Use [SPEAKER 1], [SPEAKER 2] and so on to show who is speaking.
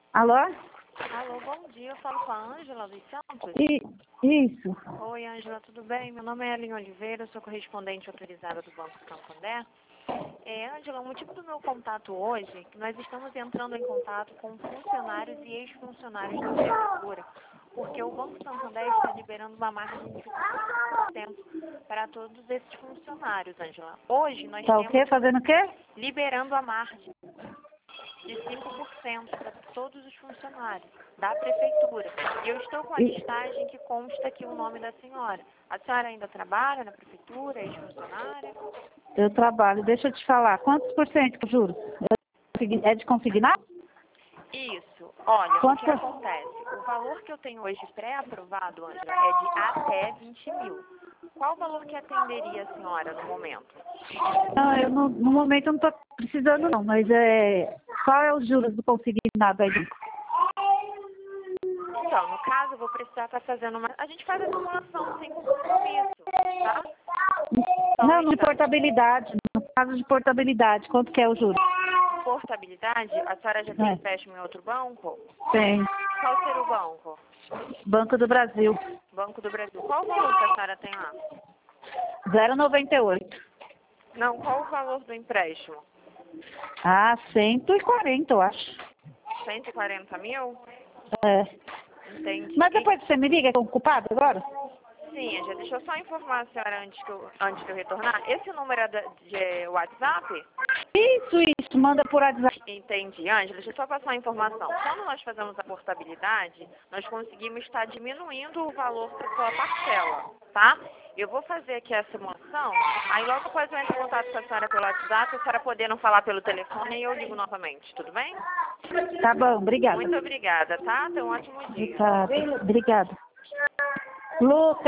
[SPEAKER 1] Alô?
[SPEAKER 2] Alô, bom dia. Eu falo com a Ângela dos Santos.
[SPEAKER 1] Isso.
[SPEAKER 2] Oi, Ângela, tudo bem? Meu nome é Ellen Oliveira, eu sou correspondente autorizada do Banco Santander. Ângela, o motivo do meu contato hoje é que nós estamos entrando em contato com funcionários e ex-funcionários da Prefeitura, porque o Banco Santander está liberando uma margem de 5% para todos esses funcionários, Ângela. Hoje nós
[SPEAKER 1] Tá o
[SPEAKER 2] temos
[SPEAKER 1] quê? Fazendo o quê?
[SPEAKER 2] liberando a margem de 5% para todos os funcionários da Prefeitura. E eu estou com a listagem que consta aqui o nome da senhora. A senhora ainda trabalha na Prefeitura, ex-funcionária?
[SPEAKER 1] Eu trabalho. Deixa eu te falar. Quantos por cento que eu juro? É de consignado?
[SPEAKER 2] Isso. Olha,
[SPEAKER 1] Quanto?
[SPEAKER 2] o que acontece? O valor que eu tenho hoje pré-aprovado, Ângela, é de até 20 mil. Qual o valor que atenderia a senhora no momento?
[SPEAKER 1] Não, eu no momento eu não estou precisando não, mas qual é os juros do consignado aí?
[SPEAKER 2] Então, no caso, eu vou precisar estar fazendo uma... A gente faz a simulação sem compromisso, tá?
[SPEAKER 1] Não, de portabilidade. No caso de portabilidade, quanto que é o juro?
[SPEAKER 2] Portabilidade, a senhora já tem empréstimo em outro banco?
[SPEAKER 1] Tem.
[SPEAKER 2] Qual seria o banco?
[SPEAKER 1] Banco do Brasil.
[SPEAKER 2] Banco do Brasil. Qual o valor que a senhora tem lá?
[SPEAKER 1] 0,98.
[SPEAKER 2] Não, qual o valor do empréstimo?
[SPEAKER 1] 140, eu acho.
[SPEAKER 2] 140 mil?
[SPEAKER 1] É.
[SPEAKER 2] Entendi.
[SPEAKER 1] Mas depois você me liga, estou ocupado agora?
[SPEAKER 2] Sim, Ângela, deixa eu só informar a senhora antes de eu retornar. Esse número é de WhatsApp?
[SPEAKER 1] Isso, manda por WhatsApp.
[SPEAKER 2] Entendi. Ângela, deixa eu só passar a informação. Quando nós fazemos a portabilidade, nós conseguimos estar diminuindo o valor da sua parcela, tá? Eu vou fazer aqui a simulação, aí logo após eu entro em contato com a senhora pelo WhatsApp, a senhora podendo falar pelo telefone, e eu ligo novamente, tudo bem?
[SPEAKER 1] Tá bom, obrigada.
[SPEAKER 2] Muito obrigada, tá? Tenha um ótimo dia.
[SPEAKER 1] Tá, obrigada. Lucas.